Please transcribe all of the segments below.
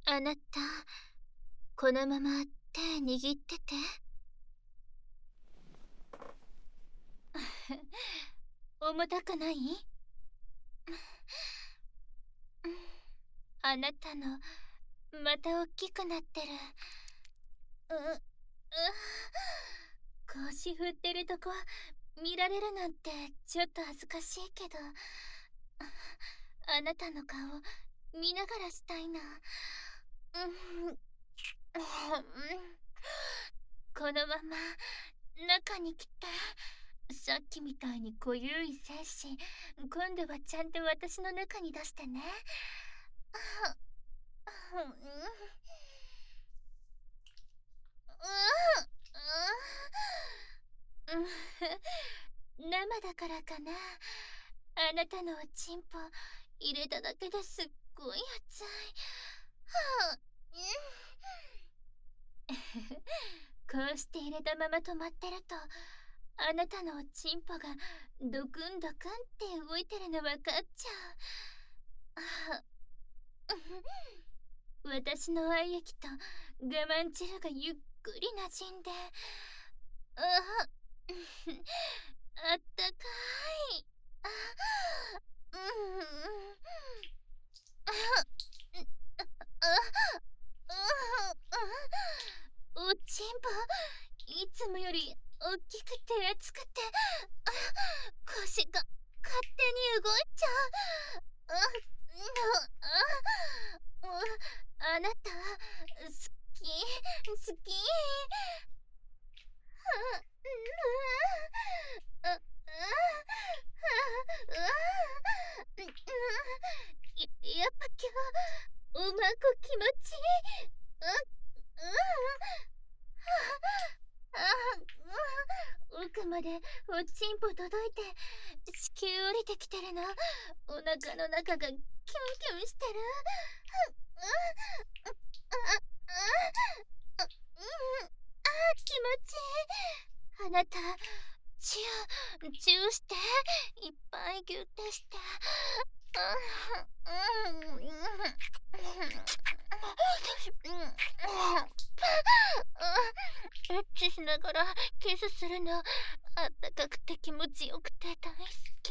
あなた、このまま手握ってて。重たくない？あなたのまた大きくなってる。腰振ってるとこ見られるなんてちょっと恥ずかしいけど、あなたの顔見ながらしたいな。このまま中に来て。さっきみたいに濃ゆい精子、今度はちゃんと私の中に出してね。生だからかな。あなたのおちんぽ入れただけですっごい熱い。こうして入れたまま止まってると、あなたのおちんぽがドクンドクンって動いてるの分かっちゃう。私の愛液と我慢汁がゆっくりなじんで、あったかい。おちんぽいつもより大きくて熱くて、腰が勝手に動いちゃう。あなた好き好き。やっぱ今日うまく気持ちいい。奥までおちんぽ届いて子宮降りてきてるの。お腹の中がキュンキュンしてる。気持ちいい。あなたチューして、いっぱいギュッてして。エッチしながらキスするのあったかくて気持ちよくて大好き。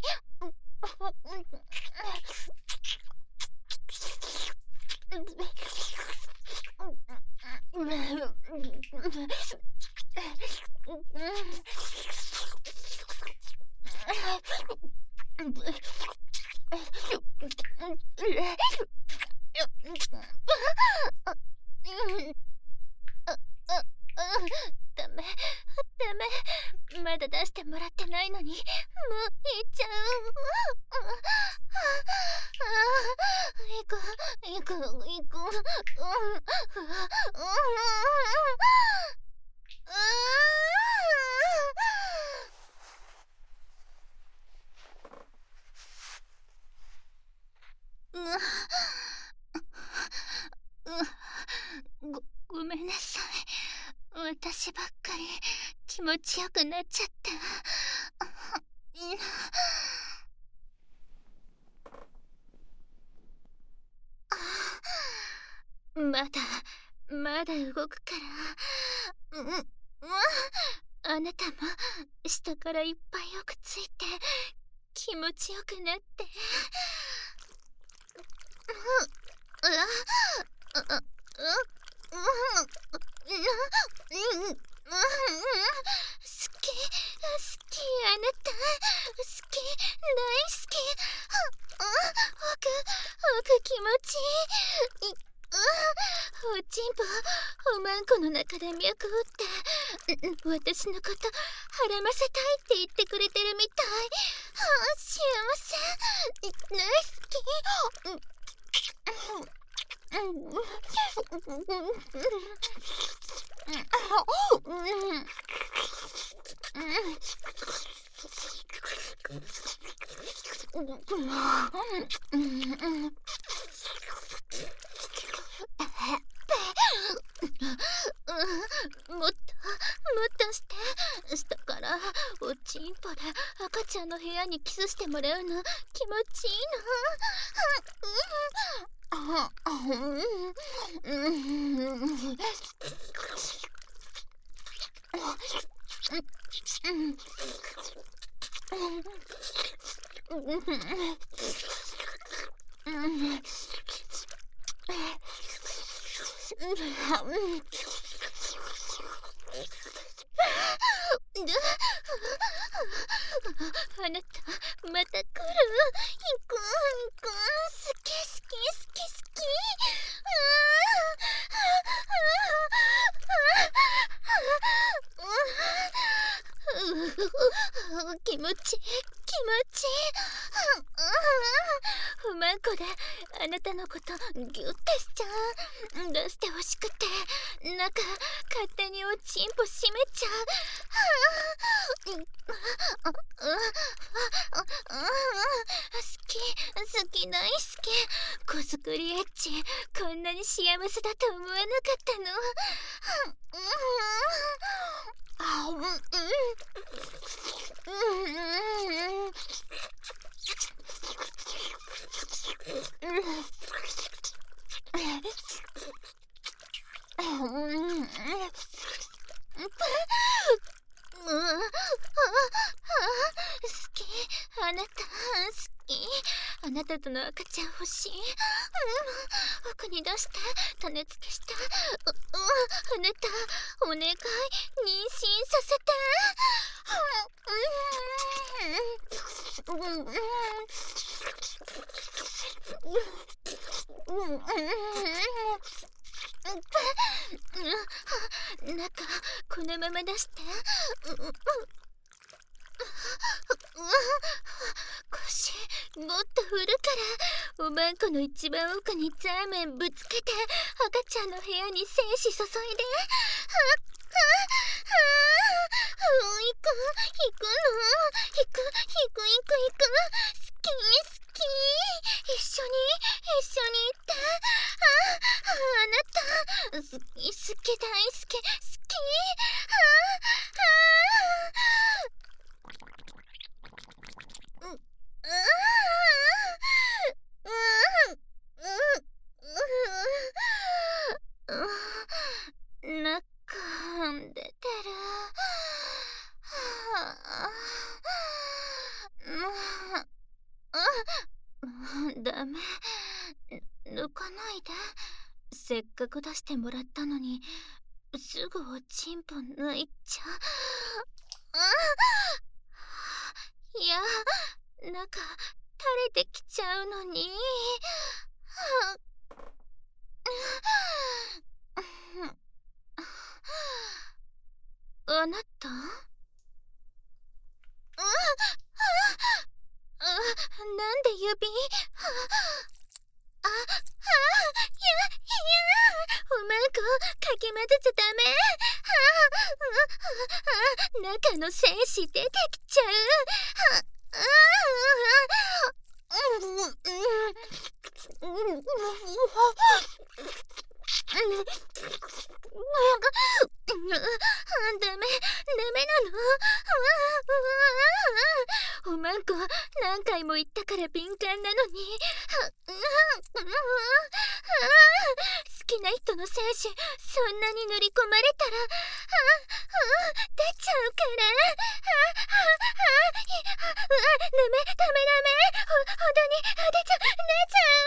ダメダメ、まだ出してもらってないのにもういっちゃう。行く行く行く。ごめんなさい。私ばっかり気持ちよくなっちゃった。まだ動くから。あなたも下からいっぱいよくついて気持ちよくなって。好きあなた好き大好き。奥気持ちいい。おちんぽおまんこの中で脈打って私のこと孕ませたいって言ってくれてるみたい。幸せ大好き。もっとして下からおちんぽで赤ちゃんの部屋にキスしてもらうの気持ちいいな。 あなたまた来る？行く好き好き好き好き。気持ちいい気持ちいい。不満子であなたのことギュッてしちゃう。出してほしくてなんか勝手におちんぽ閉めちゃう。好き大好き。子作りエッチこんなに幸せだと思わなかったの。好き。あなた好き。あなたとの赤ちゃん欲しい。奥に出して種付けして。あなたお願い妊娠させて。なんかこのまま出して。腰もっと振るから。おまんこの一番奥にザーメンぶつけて赤ちゃんの部屋に精子注いで。行くの。好き一緒に行って。あなた好き大好き。中出てる。ダメ。抜かないで。せっかく出してもらったのにすぐおちんぽ抜いちゃう。いや、なんか垂れてきちゃうのに。あなた？なんで指？おまんこかき混ぜちゃダメ。中の精子出てきちゃう。ダメなの。おまんこ何回も言ったから敏感なのに。好きな人の精子そんなに塗り込まれたら出ちゃうから。ダメ。ほどに出ちゃう。